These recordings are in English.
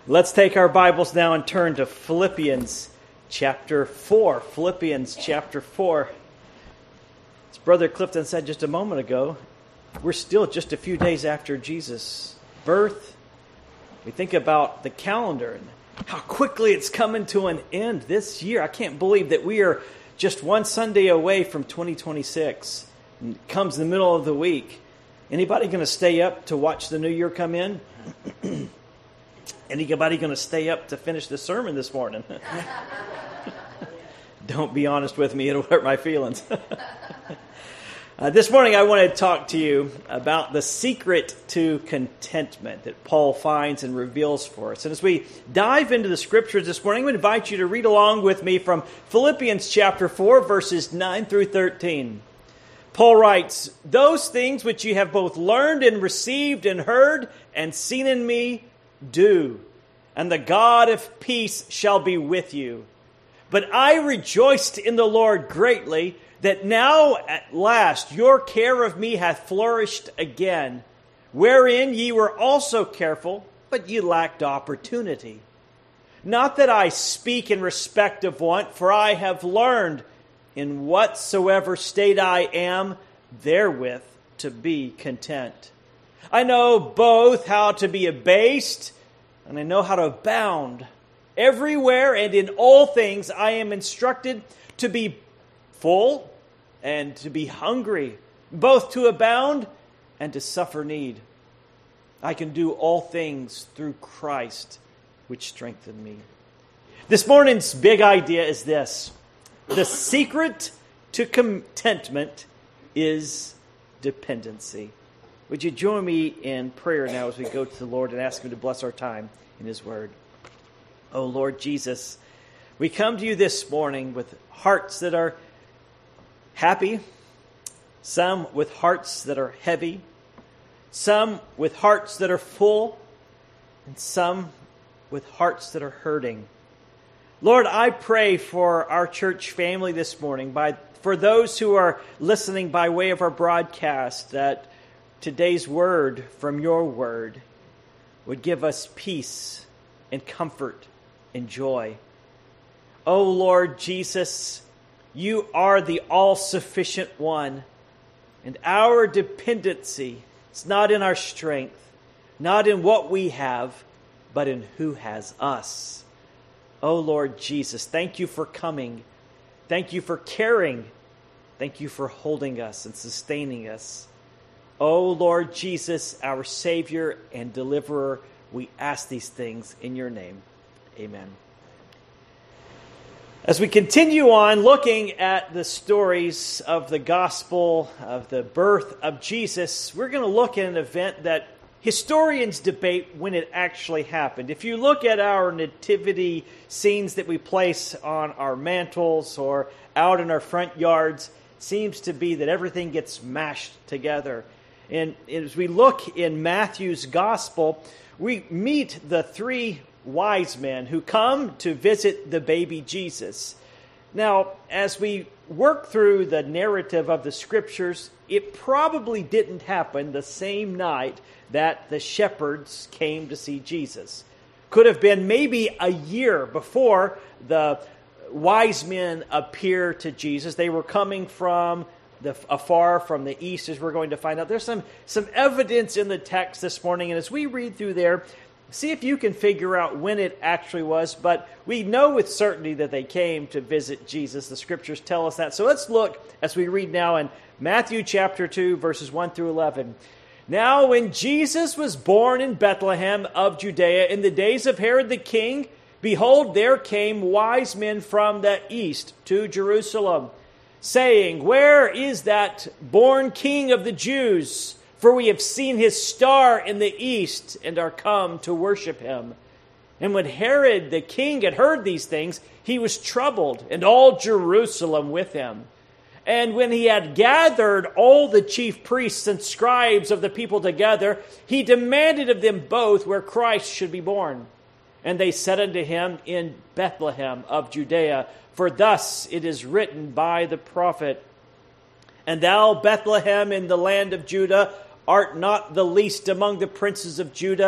Let's take our Bibles now and turn to Philippians chapter 4. Philippians chapter 4. As Brother Clifton said just a moment ago, we're still just a few days after Jesus' birth. We think about the calendar and how quickly it's coming to an end this year. I can't believe that we are just one Sunday away from 2026. And it comes in the middle of the week. Anybody going to stay up to watch the new year come in? Anybody going to stay up to finish the sermon this morning? Don't be honest with me. It'll hurt my feelings. This morning I want to talk to you about the secret to contentment that Paul finds and reveals for us. And as we dive into the scriptures this morning, I'm going to invite you to read along with me from Philippians chapter 4, verses 9 through 13. Paul writes, "Those things which you have both learned and received and heard and seen in me, do, and the God of peace shall be with you. But I rejoiced in the Lord greatly, that now at last your care of me hath flourished again, wherein ye were also careful, but ye lacked opportunity. Not that I speak in respect of want, for I have learned in whatsoever state I am, therewith to be content. I know both how to be abased, and I know how to abound. Everywhere and in all things I am instructed to be full and to be hungry, both to abound and to suffer need. I can do all things through Christ, which strengthened me." This morning's big idea is this: the secret to contentment is dependency. Would you join me in prayer now as we go to the Lord and ask Him to bless our time in His Word? Oh, Lord Jesus, we come to you this morning with hearts that are happy, some with hearts that are heavy, some with hearts that are full, and some with hearts that are hurting. Lord, I pray for our church family this morning, for those who are listening by way of our broadcast, that today's word from your word would give us peace and comfort and joy. Oh Lord Jesus, you are the all-sufficient one, and our dependency is not in our strength, not in what we have, but in who has us. Oh Lord Jesus, thank you for coming. Thank you for caring. Thank you for holding us and sustaining us. Oh Lord Jesus, our Savior and Deliverer, we ask these things in your name. Amen. As we continue on looking at the stories of the gospel, of the birth of Jesus, we're going to look at an event that historians debate when it actually happened. If you look at our nativity scenes that we place on our mantles or out in our front yards, it seems to be that everything gets mashed together. And as we look in Matthew's gospel, we meet the three wise men who come to visit the baby Jesus. Now, as we work through the narrative of the scriptures, it probably didn't happen the same night that the shepherds came to see Jesus. Could have been maybe a year before the wise men appear to Jesus. They were coming from afar from the east, as we're going to find out. There's some evidence in the text this morning, and as we read through there, see if you can figure out when it actually was. But we know with certainty that they came to visit Jesus. The scriptures tell us that. So let's look as we read now in Matthew chapter 2, verses 1 through 11. "Now when Jesus was born in Bethlehem of Judea in the days of Herod the king, behold, there came wise men from the east to Jerusalem, saying, Where is that born King of the Jews? For we have seen his star in the east and are come to worship him. And when Herod the king had heard these things, he was troubled, and all Jerusalem with him. And when he had gathered all the chief priests and scribes of the people together, he demanded of them both where Christ should be born. And they said unto him, In Bethlehem of Judea, for thus it is written by the prophet, And thou, Bethlehem, in the land of Judah, art not the least among the princes of Judah,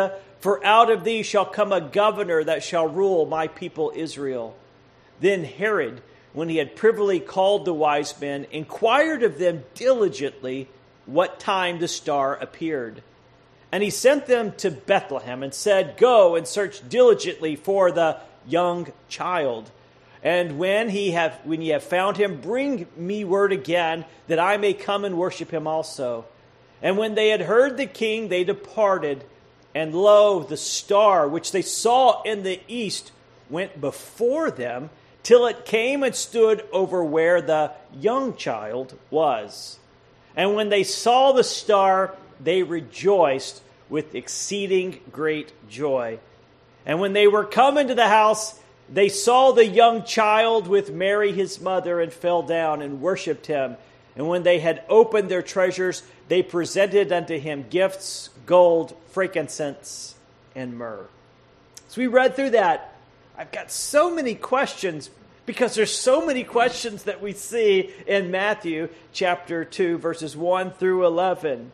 For out of thee shall come a governor that shall rule my people Israel. Then Herod, when he had privily called the wise men, inquired of them diligently what time the star appeared. And he sent them to Bethlehem and said, Go and search diligently for the young child. And when ye have found him, bring me word again, that I may come and worship him also. And when they had heard the king, they departed. And lo, the star which they saw in the east went before them, till it came and stood over where the young child was. And when they saw the star, they rejoiced with exceeding great joy. And when they were come into the house, they saw the young child with Mary his mother, and fell down and worshipped him. And when they had opened their treasures, they presented unto him gifts, gold, frankincense, and myrrh. So we read through that. I've got so many questions, because there's so many questions that we see in Matthew chapter 2, verses 1 through 11.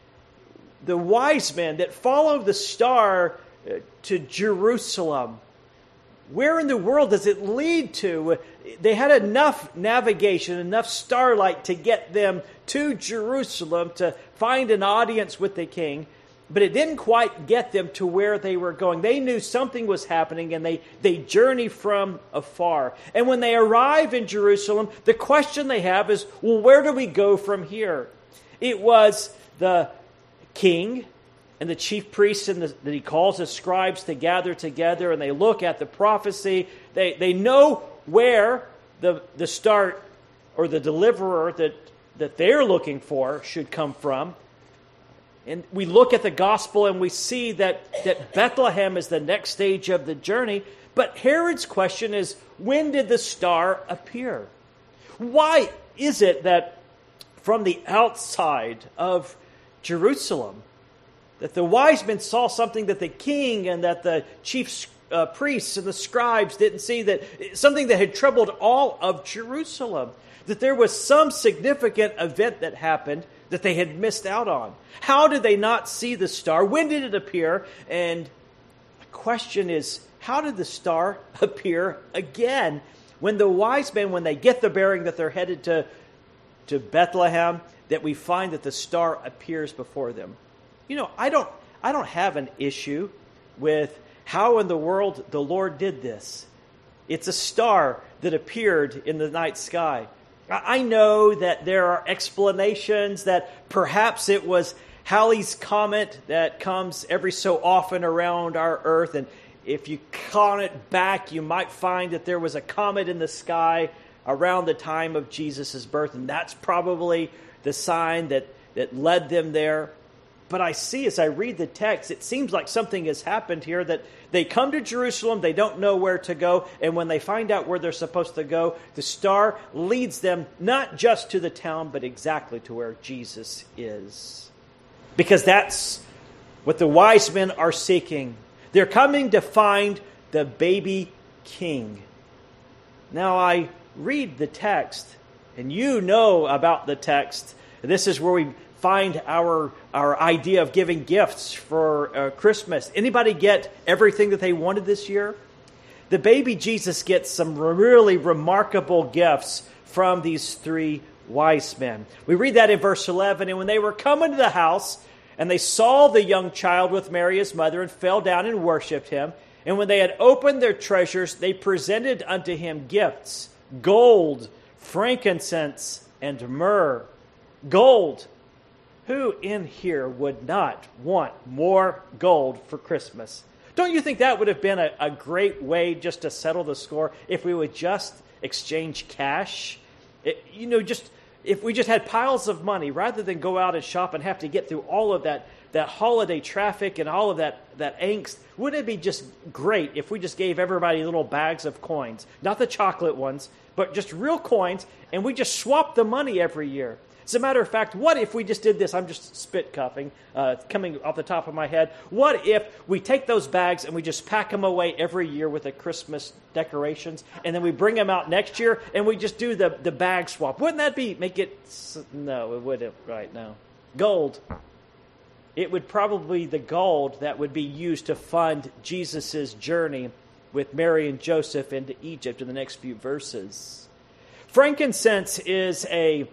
The wise men that followed the star to Jerusalem, where in the world does it lead to? They had enough navigation, enough starlight to get them to Jerusalem to find an audience with the king, but it didn't quite get them to where they were going. They knew something was happening, and they journey from afar. And when they arrive in Jerusalem, the question they have is, well, where do we go from here? It was the king and the chief priests that he calls his scribes to gather together, and they look at the prophecy. They know where the start or the deliverer that they're looking for should come from. And we look at the gospel and we see that Bethlehem is the next stage of the journey. But Herod's question is, when did the star appear? Why is it that from the outside of Jerusalem, that the wise men saw something that the king and that the chief priests and the scribes didn't see, that something that had troubled all of Jerusalem, that there was some significant event that happened that they had missed out on? How did they not see the star? When did it appear? And the question is, how did the star appear again when the wise men, when they get the bearing that they're headed to Bethlehem, that we find that the star appears before them? You know, I don't have an issue with how in the world the Lord did this. It's a star that appeared in the night sky. I know that there are explanations that perhaps it was Halley's Comet that comes every so often around our Earth, and if you count it back, you might find that there was a comet in the sky around the time of Jesus' birth, and that's probably the sign that led them there. But I see, as I read the text, it seems like something has happened here, that they come to Jerusalem, they don't know where to go, and when they find out where they're supposed to go, the star leads them not just to the town, but exactly to where Jesus is. Because that's what the wise men are seeking. They're coming to find the baby king. Now I read the text, and you know about the text. This is where we find our idea of giving gifts for Christmas. Anybody get everything that they wanted this year? The baby Jesus gets some really remarkable gifts from these three wise men. We read that in verse 11. And when they were come into the house, and they saw the young child with Mary his mother, and fell down and worshipped him. And when they had opened their treasures, they presented unto him gifts, gold, frankincense, and myrrh. Gold. Who in here would not want more gold for Christmas? Don't you think that would have been a great way just to settle the score if we would just exchange cash? If we just had piles of money, rather than go out and shop and have to get through all of that holiday traffic and all of that angst, wouldn't it be just great if we just gave everybody little bags of coins? Not the chocolate ones, but just real coins, and we just swap the money every year. As a matter of fact, what if we just did this? I'm just spit cuffing, coming off the top of my head. What if we take those bags and we just pack them away every year with the Christmas decorations, and then we bring them out next year and we just do the bag swap? Wouldn't that make it? No, it wouldn't right now. Gold. it would probably be the gold that would be used to fund Jesus' journey with Mary and Joseph into Egypt in the next few verses. Frankincense is a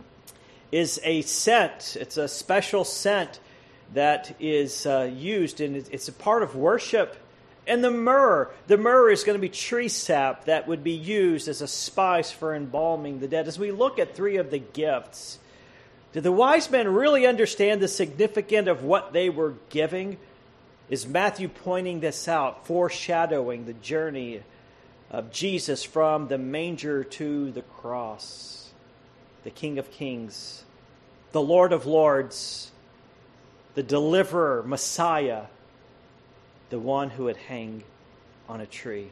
scent. It's a special scent that is used, and it's a part of worship. And the myrrh is going to be tree sap that would be used as a spice for embalming the dead. As we look at three of the gifts, did the wise men really understand the significance of what they were giving? Is Matthew pointing this out, foreshadowing the journey of Jesus from the manger to the cross? The King of Kings, the Lord of Lords, the Deliverer, Messiah, the one who would hang on a tree.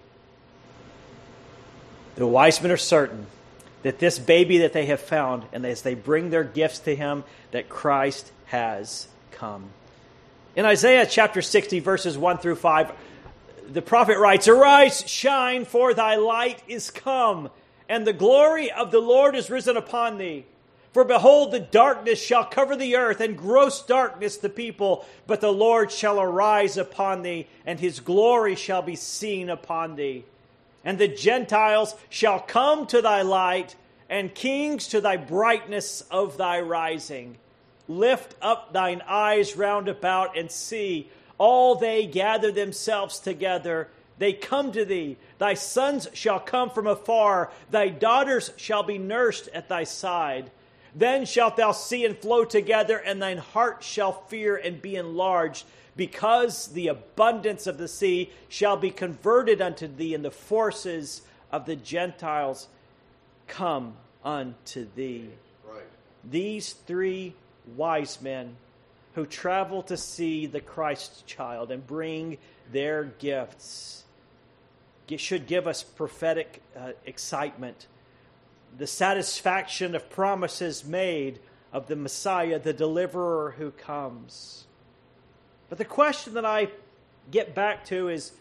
The wise men are certain that this baby that they have found, and as they bring their gifts to him, that Christ has come. In Isaiah chapter 60, verses 1 through 5, the prophet writes, "Arise, shine, for thy light is come, and the glory of the Lord is risen upon thee. For behold, the darkness shall cover the earth, and gross darkness the people. But the Lord shall arise upon thee, and his glory shall be seen upon thee. And the Gentiles shall come to thy light, and kings to thy brightness of thy rising. Lift up thine eyes round about, and see, all they gather themselves together. They come to thee. Thy sons shall come from afar. Thy daughters shall be nursed at thy side. Then shalt thou see and flow together, and thine heart shall fear and be enlarged, because the abundance of the sea shall be converted unto thee, and the forces of the Gentiles come unto thee." Right. These three wise men who travel to see the Christ child and bring their gifts should give us prophetic excitement. The satisfaction of promises made of the Messiah, the deliverer who comes. But the question that I get back to is,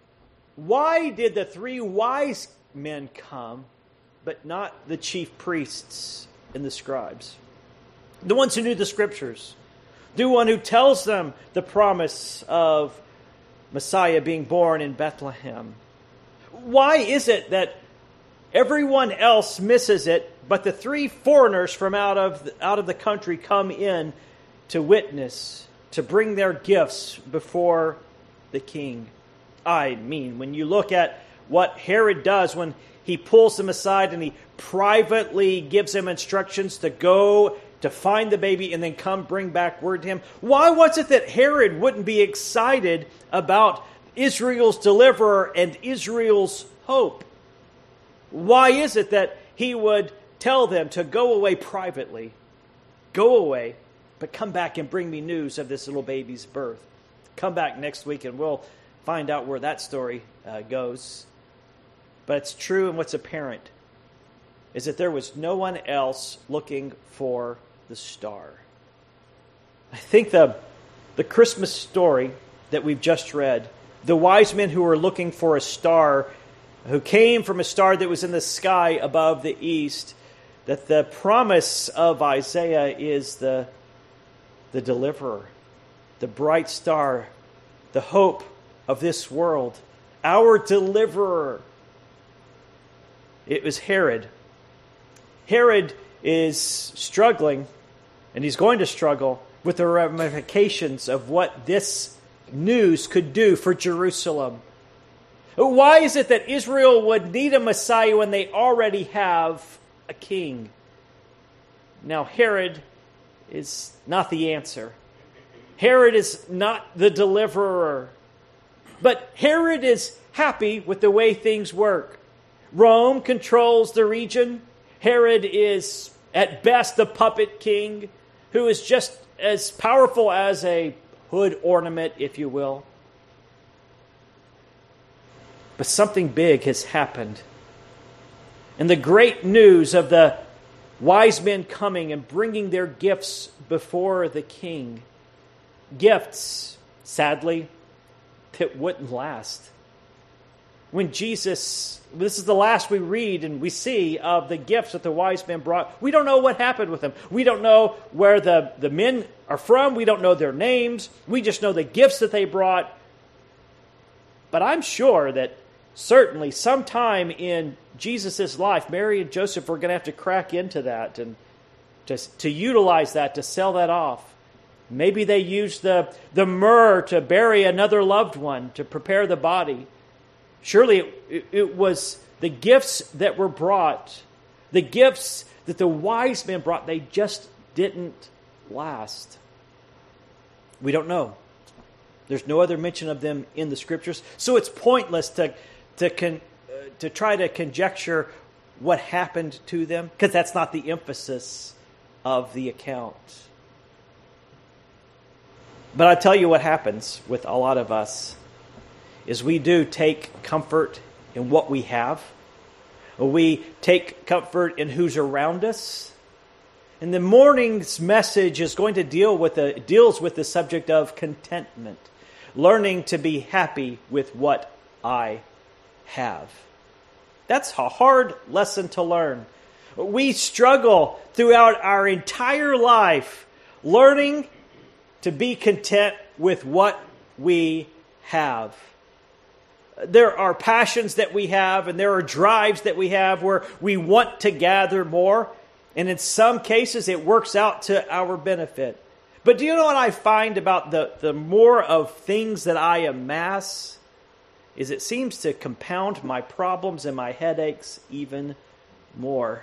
why did the three wise men come, but not the chief priests and the scribes? The ones who knew the scriptures. The one who tells them the promise of Messiah being born in Bethlehem. Why is it that everyone else misses it, but the three foreigners from out of the country come in to witness, to bring their gifts before the king? I mean, when you look at what Herod does when he pulls them aside and he privately gives them instructions to go to find the baby and then come bring back word to him. Why was it that Herod wouldn't be excited about Israel's deliverer and Israel's hope? Why is it that he would tell them to go away privately? Go away, but come back and bring me news of this little baby's birth. Come back next week and we'll find out where that story goes. But it's true, and what's apparent is that there was no one else looking for the star. I think the Christmas story that we've just read, the wise men who were looking for a star, who came from a star that was in the sky above the east, that the promise of Isaiah is the deliverer, the bright star, the hope of this world, our deliverer. It was Herod. Herod is struggling, and he's going to struggle with the ramifications of what this news could do for Jerusalem. Why is it that Israel would need a Messiah when they already have a king? Now, Herod is not the answer. Herod is not the deliverer. But Herod is happy with the way things work. Rome controls the region. Herod is, at best, a puppet king who is just as powerful as a hood ornament, if you will. But something big has happened. And the great news of the wise men coming and bringing their gifts before the king. Gifts, sadly, that wouldn't last. when Jesus, this is the last we read and we see of the gifts that the wise men brought. We don't know what happened with them. We don't know where the men are from. We don't know their names. We just know the gifts that they brought. But I'm sure that certainly sometime in Jesus' life, Mary and Joseph were going to have to crack into that and to utilize that, to sell that off. Maybe they used the myrrh to bury another loved one, to prepare the body. Surely it was the gifts that were brought, the gifts that the wise men brought, they just didn't last. We don't know. There's no other mention of them in the Scriptures, so it's pointless to try to conjecture what happened to them, because that's not the emphasis of the account. But I'll tell you what happens with a lot of us is we do take comfort in what we have. We take comfort in who's around us. And the morning's message is going to deals with the subject of contentment, learning to be happy with what I have. That's a hard lesson to learn. We struggle throughout our entire life learning to be content with what we have. There are passions that we have, and there are drives that we have where we want to gather more. And in some cases, it works out to our benefit. But do you know what I find about the more of things that I amass? Is it seems to compound my problems and my headaches even more.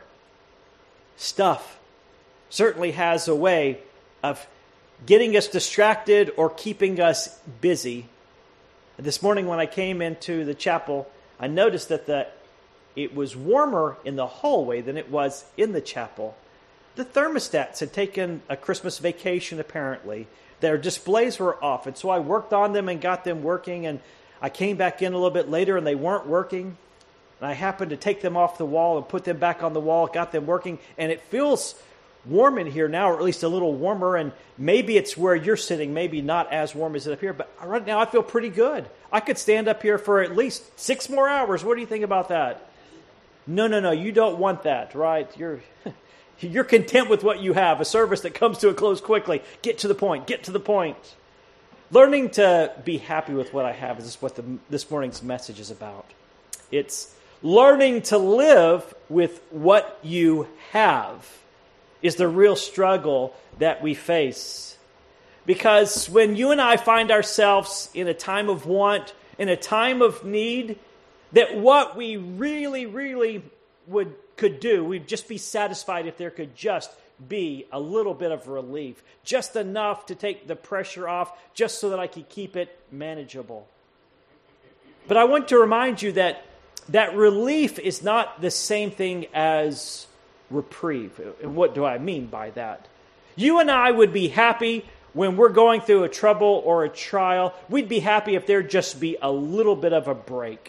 Stuff certainly has a way of getting us distracted or keeping us busy. This morning when I came into the chapel, I noticed that it was warmer in the hallway than it was in the chapel. The thermostats had taken a Christmas vacation, apparently. Their displays were off, and so I worked on them and got them working, and I came back in a little bit later and they weren't working. And I happened to take them off the wall and put them back on the wall, got them working, and it feels warm in here now, or at least a little warmer, and maybe it's where you're sitting, maybe not as warm as it up here, but right now I feel pretty good. I could stand up here for at least 6 more hours. What do you think about that? No, you don't want that, right? You're content with what you have, a service that comes to a close quickly. Get to the point. Learning to be happy with what I have is what this morning's message is about. It's learning to live with what you have is the real struggle that we face. Because when you and I find ourselves in a time of want, in a time of need, that what we really could do, we'd just be satisfied if there could just be a little bit of relief, just enough to take the pressure off, just so that I could keep it manageable. But I want to remind you that relief is not the same thing as reprieve. And what do I mean by that? You and I would be happy when we're going through a trouble or a trial. We'd be happy if there'd just be a little bit of a break.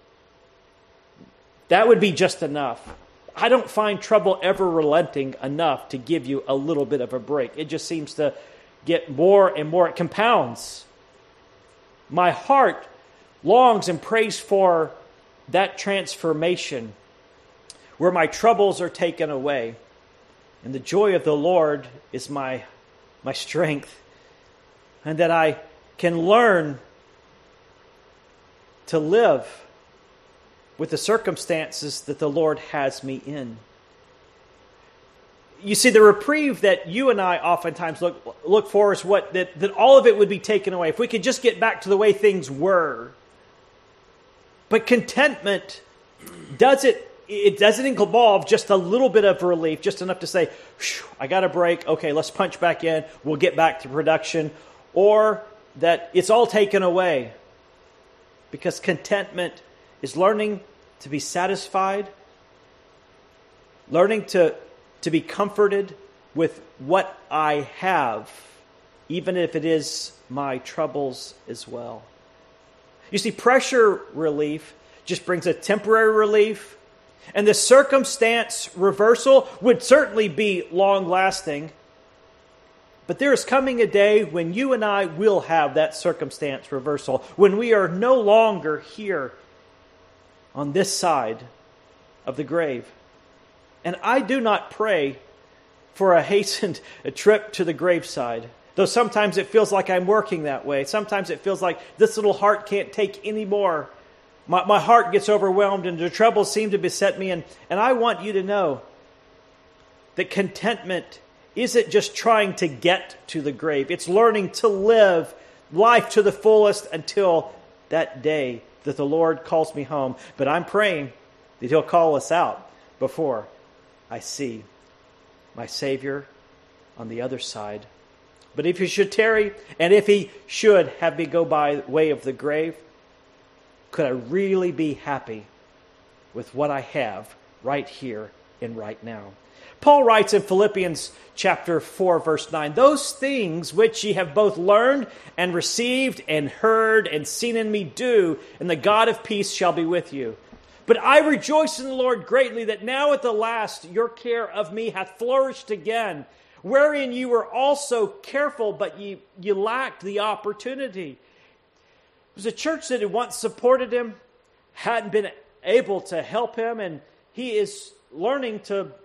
That would be just enough. I don't find trouble ever relenting enough to give you a little bit of a break. It just seems to get more and more. It compounds. My heart longs and prays for that transformation where my troubles are taken away. And the joy of the Lord is my strength. And that I can learn to live with the circumstances that the Lord has me in. You see, the reprieve that you and I oftentimes look for is that all of it would be taken away. If we could just get back to the way things were. But contentment doesn't involve just a little bit of relief, just enough to say, I got a break, okay, let's punch back in, we'll get back to production, or that it's all taken away. Because contentment is learning to be satisfied, learning to be comforted with what I have, even if it is my troubles as well. You see, pressure relief just brings a temporary relief, and the circumstance reversal would certainly be long-lasting. But there is coming a day when you and I will have that circumstance reversal, when we are no longer here on this side of the grave. And I do not pray for a hastened trip to the graveside, though sometimes it feels like I'm working that way. Sometimes it feels like this little heart can't take any more. My heart gets overwhelmed and the troubles seem to beset me. And I want you to know that contentment isn't just trying to get to the grave. It's learning to live life to the fullest until that day that the Lord calls me home. But I'm praying that He'll call us out before I see my Savior on the other side. But if He should tarry, and if He should have me go by way of the grave, could I really be happy with what I have right here and right now? Paul writes in Philippians chapter 4, verse 9, "Those things which ye have both learned and received and heard and seen in me do, and the God of peace shall be with you. But I rejoice in the Lord greatly that now at the last your care of me hath flourished again, wherein you were also careful, but you lacked the opportunity." It was a church that had once supported him, hadn't been able to help him, and he is learning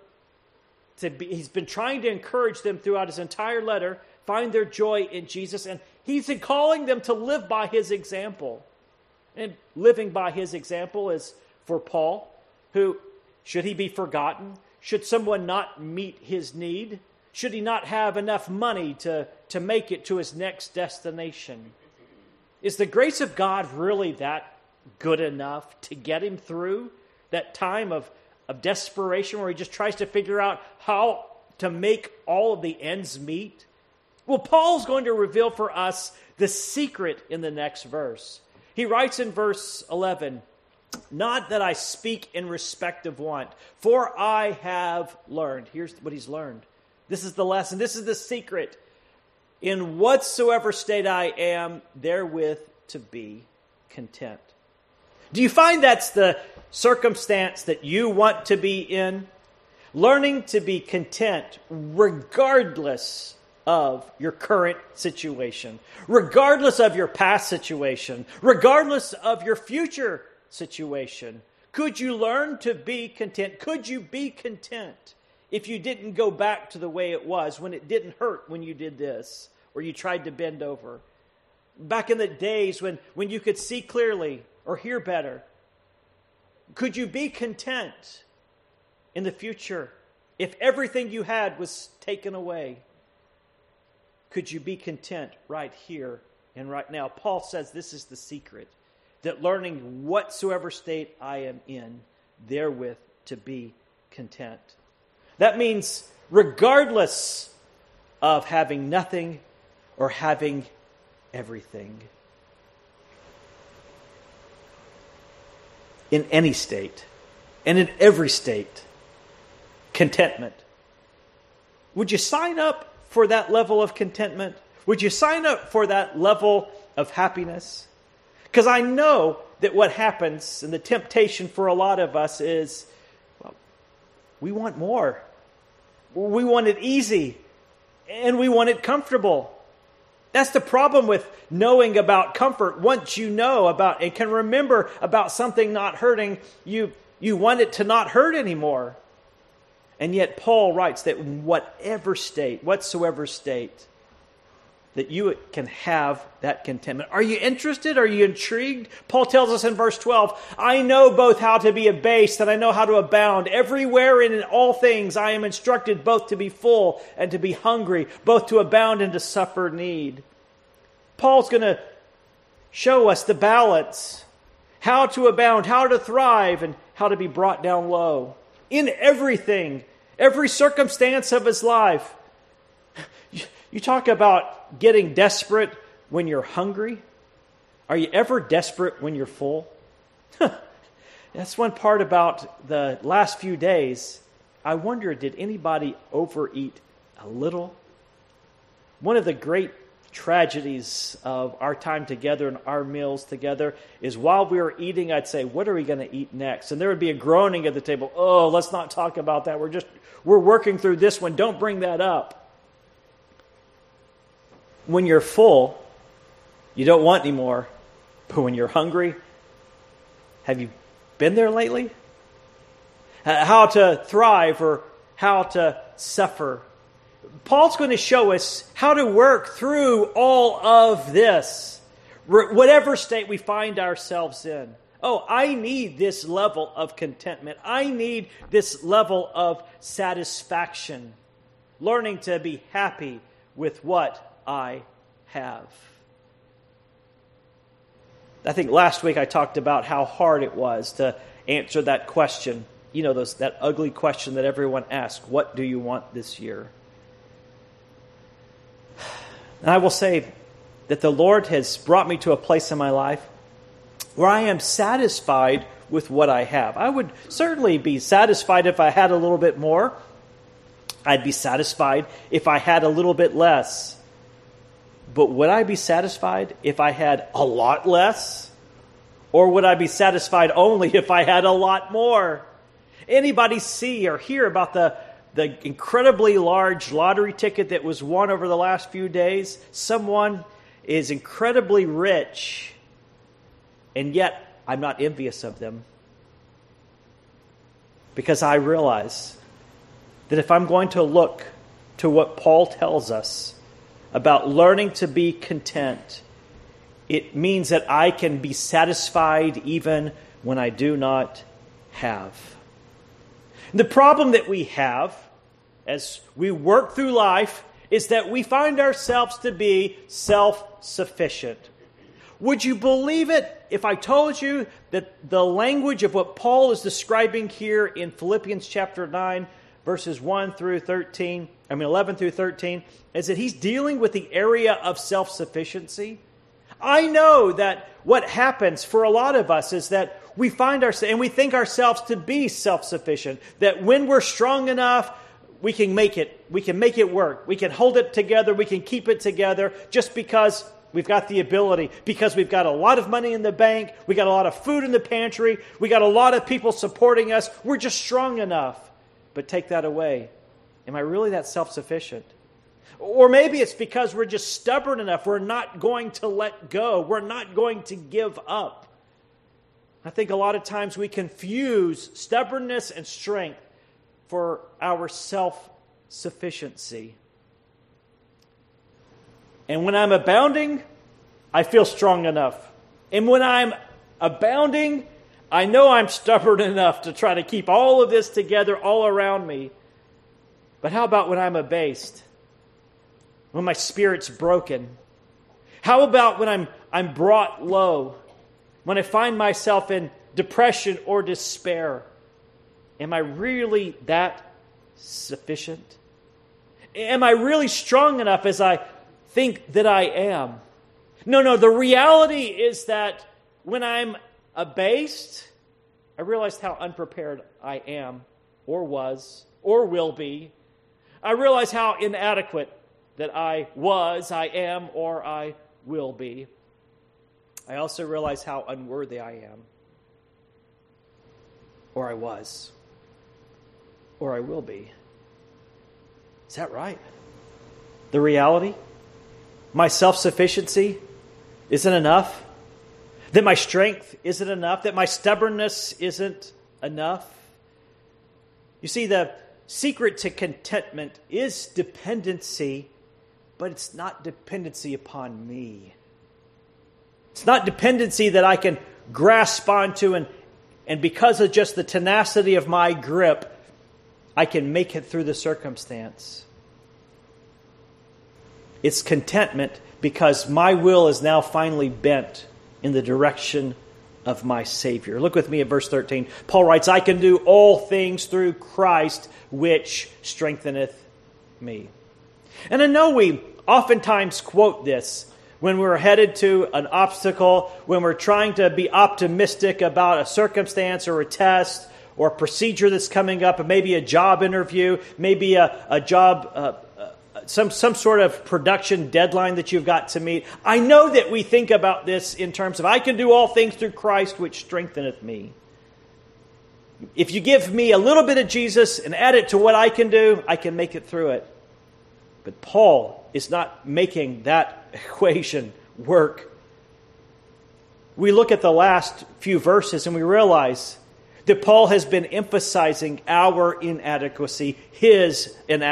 he's been trying to encourage them throughout his entire letter, find their joy in Jesus, and he's calling them to live by His example. And living by His example is for Paul, who, should he be forgotten? Should someone not meet his need? Should he not have enough money to make it to his next destination? Is the grace of God really that good enough to get him through that time of desperation where he just tries to figure out how to make all of the ends meet? Well, Paul's going to reveal for us the secret in the next verse. He writes in verse 11, "Not that I speak in respect of want, for I have learned." Here's what he's learned. This is the lesson. This is the secret. "In whatsoever state I am, therewith to be content." Do you find that's the circumstance that you want to be in? Learning to be content regardless of your current situation, regardless of your past situation, regardless of your future situation. Could you learn to be content? Could you be content if you didn't go back to the way it was, when it didn't hurt when you did this, or you tried to bend over? Back in the days when you could see clearly or hear better. Could you be content in the future if everything you had was taken away? Could you be content right here and right now? Paul says this is the secret, that learning whatsoever state I am in, therewith to be content. That means regardless of having nothing or having everything. In any state, and in every state, contentment. Would you sign up for that level of contentment? Would you sign up for that level of happiness? Because I know that what happens, and the temptation for a lot of us is, well, we want more. We want it easy, and we want it comfortable. That's the problem with knowing about comfort. Once you know about and can remember about something not hurting, you want it to not hurt anymore. And yet Paul writes that in whatsoever state, that you can have that contentment. Are you interested? Are you intrigued? Paul tells us in verse 12, "I know both how to be abased and I know how to abound. Everywhere and in all things I am instructed both to be full and to be hungry, both to abound and to suffer need." Paul's going to show us the balance, how to abound, how to thrive, and how to be brought down low. In everything, every circumstance of his life. You talk about getting desperate when you're hungry. Are you ever desperate when you're full? That's one part about the last few days. I wonder, did anybody overeat a little? One of the great tragedies of our time together and our meals together is while we were eating, I'd say, "What are we going to eat next?" And there would be a groaning at the table. "Oh, let's not talk about that. We're working through this one. Don't bring that up." When you're full, you don't want any more. But when you're hungry, have you been there lately? How to thrive or how to suffer. Paul's going to show us how to work through all of this, whatever state we find ourselves in. Oh, I need this level of contentment. I need this level of satisfaction. Learning to be happy with what I have. I think last week I talked about how hard it was to answer that question. You know, that ugly question that everyone asks, what do you want this year? And I will say that the Lord has brought me to a place in my life where I am satisfied with what I have. I would certainly be satisfied if I had a little bit more. I'd be satisfied if I had a little bit less. But would I be satisfied if I had a lot less? Or would I be satisfied only if I had a lot more? Anybody see or hear about the incredibly large lottery ticket that was won over the last few days? Someone is incredibly rich, and yet I'm not envious of them. Because I realize that if I'm going to look to what Paul tells us about learning to be content, it means that I can be satisfied even when I do not have. The problem that we have as we work through life is that we find ourselves to be self-sufficient. Would you believe it if I told you that the language of what Paul is describing here in Philippians chapter 9, verses 11 through 13, is that he's dealing with the area of self-sufficiency? I know that what happens for a lot of us is that we find ourselves, and we think ourselves to be self-sufficient, that when we're strong enough, we can make it. We can make it work. We can hold it together. We can keep it together just because we've got the ability, because we've got a lot of money in the bank, we got a lot of food in the pantry, we got a lot of people supporting us. We're just strong enough. But take that away. Am I really that self-sufficient? Or maybe it's because we're just stubborn enough. We're not going to let go. We're not going to give up. I think a lot of times we confuse stubbornness and strength for our self-sufficiency. And when I'm abounding, I feel strong enough. And when I'm abounding, I know I'm stubborn enough to try to keep all of this together all around me. But how about when I'm abased? When my spirit's broken? How about when I'm brought low? When I find myself in depression or despair? Am I really that sufficient? Am I really strong enough as I think that I am? No, the reality is that when I'm abased, I realized how unprepared I am, or was, or will be. I realize how inadequate that I was, I am, or I will be. I also realize how unworthy I am, or I was, or I will be. Is that right? The reality? My self-sufficiency isn't enough? That my strength isn't enough? That my stubbornness isn't enough? You see, the secret to contentment is dependency, but it's not dependency upon me. It's not dependency that I can grasp onto and because of just the tenacity of my grip, I can make it through the circumstance. It's contentment because my will is now finally bent in the direction of my Savior. Look with me at verse 13. Paul writes, I can do all things through Christ, which strengtheneth me. And I know we oftentimes quote this when we're headed to an obstacle, when we're trying to be optimistic about a circumstance or a test or a procedure that's coming up, maybe a job interview, maybe a job, some sort of production deadline that you've got to meet. I know that we think about this in terms of, I can do all things through Christ, which strengtheneth me. If you give me a little bit of Jesus and add it to what I can do, I can make it through it. But Paul is not making that equation work. We look at the last few verses and we realize That Paul has been emphasizing our inadequacy, his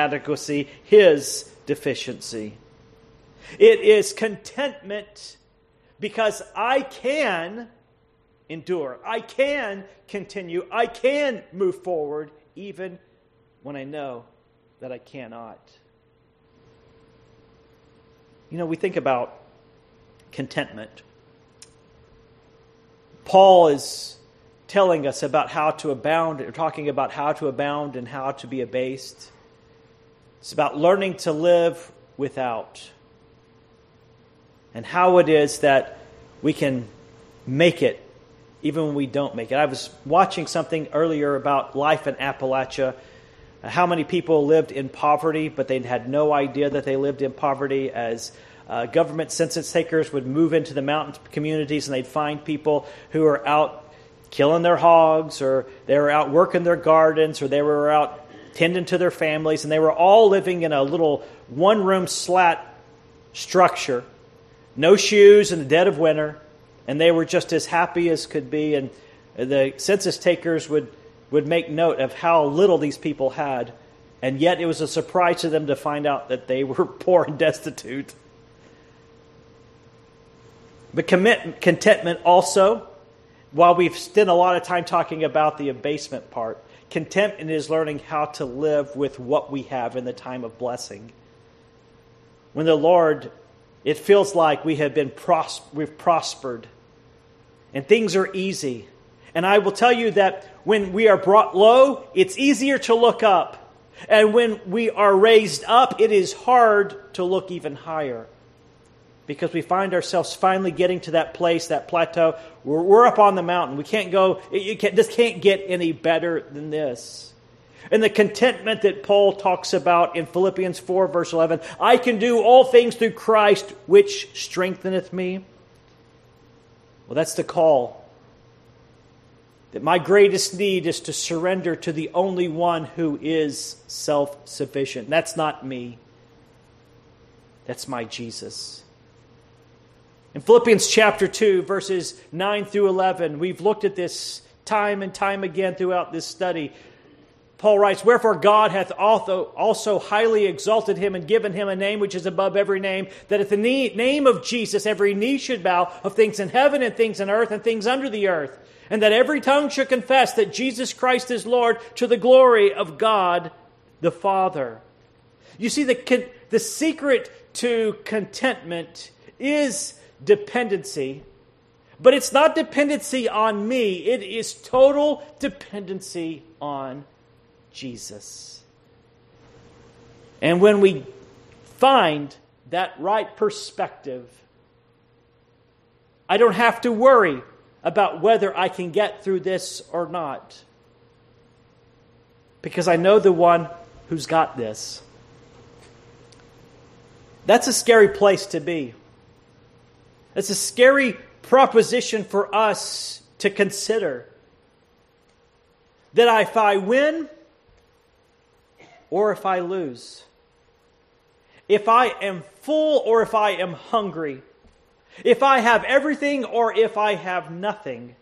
deficiency. It is contentment because I can endure. I can continue. I can move forward even when I know that I cannot. We think about contentment. Paul is telling us about how to abound, or talking about how to abound and how to be abased. It's about learning to live without, and how it is that we can make it even when we don't make it. I was watching something earlier about life in Appalachia, how many people lived in poverty, but they had no idea that they lived in poverty, as government census takers would move into the mountain communities and they'd find people who are out killing their hogs, or they were out working their gardens, or they were out tending to their families, and they were all living in a little one-room slat structure, no shoes in the dead of winter, and they were just as happy as could be. And the census takers would make note of how little these people had, and yet it was a surprise to them to find out that they were poor and destitute. But contentment also, while we've spent a lot of time talking about the abasement part, contentment is learning how to live with what we have in the time of blessing. When the Lord, it feels like we've prospered and things are easy. And I will tell you that when we are brought low, it's easier to look up. And when we are raised up, it is hard to look even higher. Because we find ourselves finally getting to that place, that plateau, where we're up on the mountain. We can't go, this can't get any better than this. And the contentment that Paul talks about in Philippians 4, verse 11, I can do all things through Christ, which strengtheneth me. Well, that's the call. That my greatest need is to surrender to the only one who is self-sufficient. That's not me. That's my Jesus. In Philippians chapter 2, verses 9 through 11, we've looked at this time and time again throughout this study. Paul writes, wherefore God hath also highly exalted him and given him a name which is above every name, that at the name of Jesus every knee should bow, of things in heaven and things in earth and things under the earth, and that every tongue should confess that Jesus Christ is Lord, to the glory of God the Father. You see, the secret to contentment is dependency, but it's not dependency on me. It is total dependency on Jesus. And when we find that right perspective, I don't have to worry about whether I can get through this or not, because I know the one who's got this. That's a scary place to be. It's a scary proposition for us to consider. That if I win or if I lose, if I am full or if I am hungry, if I have everything or if I have nothing,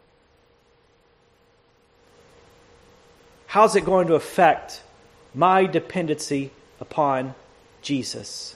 how's it going to affect my dependency upon Jesus?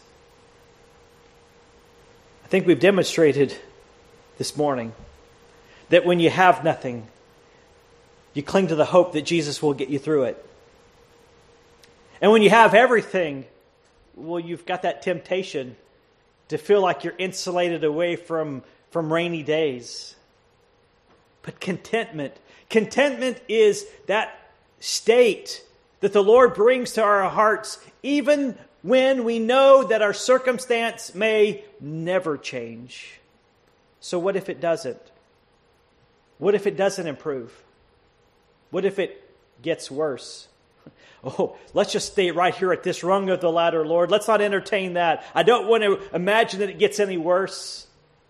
I think we've demonstrated this morning that when you have nothing, you cling to the hope that Jesus will get you through it. And when you have everything, well, you've got that temptation to feel like you're insulated away from rainy days. But contentment is that state that the Lord brings to our hearts even when we know that our circumstance may never change. So what if it doesn't? What if it doesn't improve? What if it gets worse? Oh, let's just stay right here at this rung of the ladder, Lord. Let's not entertain that. I don't want to imagine that it gets any worse.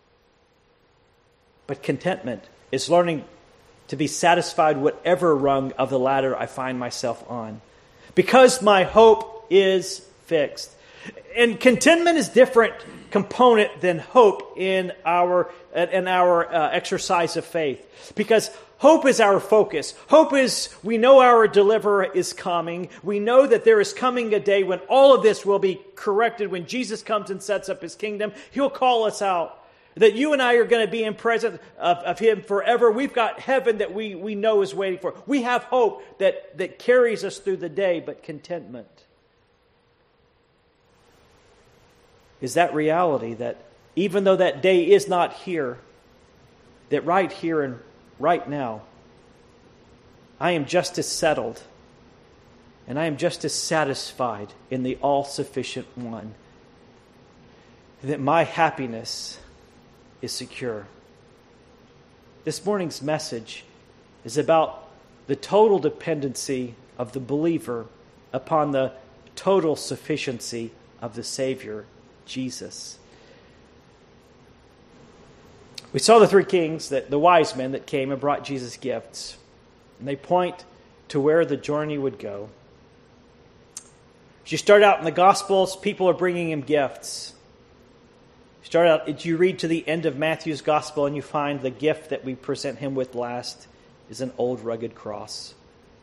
But contentment is learning to be satisfied whatever rung of the ladder I find myself on, because my hope is fixed. And contentment is different component than hope in our exercise of faith, because Hope is our focus. Hope is, we know our deliverer is coming. We know that there is coming a day when all of this will be corrected. When Jesus comes and sets up his kingdom, he'll call us out. That you and I are going to be in presence of him forever. We've got heaven that we know is waiting for. We have hope that carries us through the day, but contentment is that reality that even though that day is not here, that right here and right now, I am just as settled and I am just as satisfied in the all-sufficient one. That my happiness is secure. This morning's message is about the total dependency of the believer upon the total sufficiency of the Savior, Jesus. We saw the three kings, the wise men that came and brought Jesus gifts. And they point to where the journey would go. As you start out in the Gospels, people are bringing him gifts. You read to the end of Matthew's Gospel and you find the gift that we present him with last is an old rugged cross.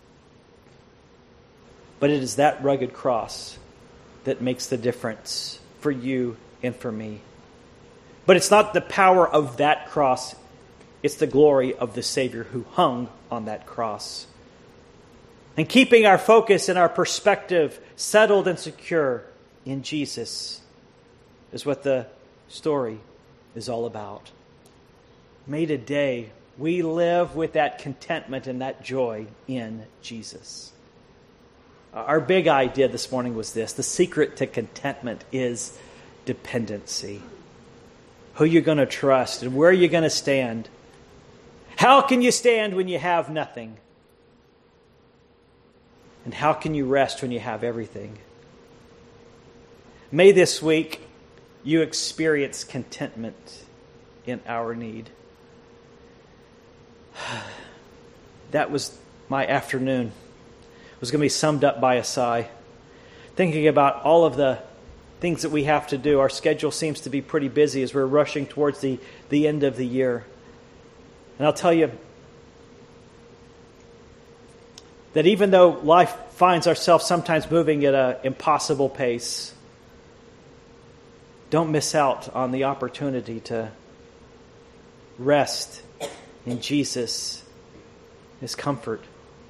But it is that rugged cross that makes the difference for you and for me. But it's not the power of that cross, it's the glory of the Savior who hung on that cross. And keeping our focus and our perspective settled and secure in Jesus is what the story is all about. May today we live with that contentment and that joy in Jesus. Our big idea this morning was this: the secret to contentment is dependency. Who you're going to trust and where you're going to stand. How can you stand when you have nothing? And how can you rest when you have everything? May this week you experience contentment in our need. That was my afternoon. It was going to be summed up by a sigh. Thinking about all of the things that we have to do. Our schedule seems to be pretty busy as we're rushing towards the end of the year. And I'll tell you that even though life finds ourselves sometimes moving at an impossible pace, don't miss out on the opportunity to rest in Jesus, His comfort.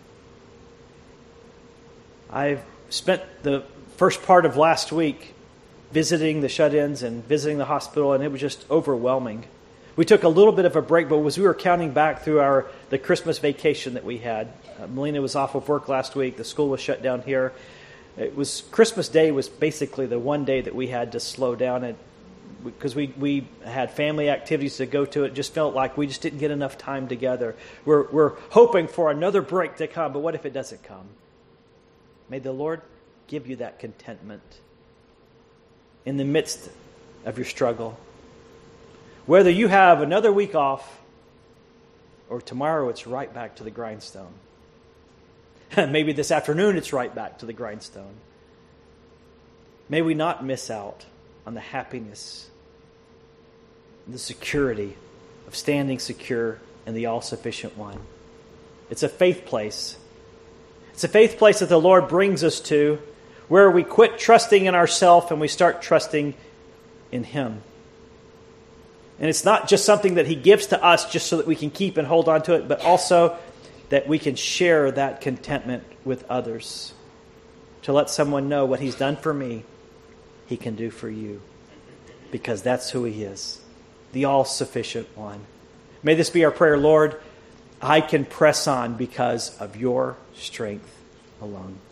I've spent the first part of last week visiting the shut-ins and visiting the hospital, and it was just overwhelming. We took a little bit of a break, but as we were counting back through the Christmas vacation that we had, Melina was off of work last week. The school was shut down here. Christmas Day was basically the one day that we had to slow down, because we had family activities to go to. It just felt like we just didn't get enough time together. We're hoping for another break to come, but what if it doesn't come? May the Lord give you that contentment in the midst of your struggle. Whether you have another week off or tomorrow it's right back to the grindstone. Maybe this afternoon it's right back to the grindstone. May we not miss out on the happiness, the security of standing secure in the all-sufficient one. It's a faith place. It's a faith place that the Lord brings us to, where we quit trusting in ourselves and we start trusting in Him. And it's not just something that He gives to us just so that we can keep and hold on to it, but also that we can share that contentment with others. To let someone know what He's done for me, He can do for you. Because that's who He is, the all-sufficient one. May this be our prayer. Lord, I can press on because of your strength alone.